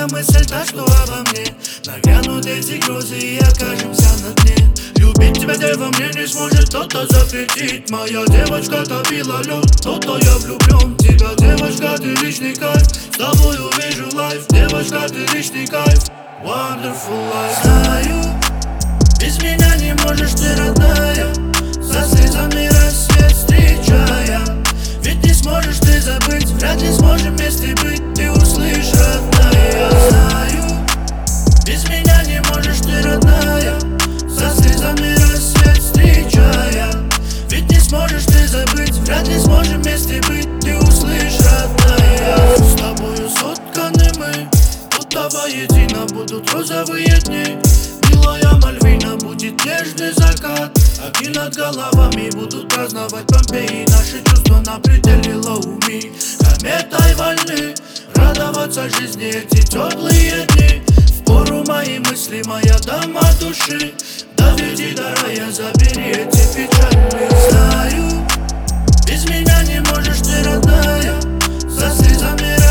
Первая мысль та, что обо мне нагрянут эти грозы и окажемся на дне. Любить тебя, дева, мне не сможет кто-то запретить. Моя девочка топила лед, кто-то я влюблен в тебя. Девочка, ты личный кайф, с тобой увижу лайф. Девочка, ты личный кайф, wonderful life. Знаю, без меня не можешь ты, родная, со слезами рассвет встречая. Ведь не сможешь ты забыть, вряд ли сможем вместе быть. Ты услышь, родная. Знаю, без меня не можешь ты, родная, со слезами рассвет встречая. Ведь не сможешь ты забыть, вряд ли сможем вместе быть. Ты услышь, родная. С тобою сотканы мы, будто воедино будут розовые дни. Милая Мальвина, будет нежный закат, огни над головами будут праздновать Помпеи. Наши чувства на пределе лоуми, кометой вольны радоваться жизни эти теплые дни. Впору мои мысли, моя дама души, доведи до рая, забери эти печали. Знаю, без меня не можешь ты, родная, со слезами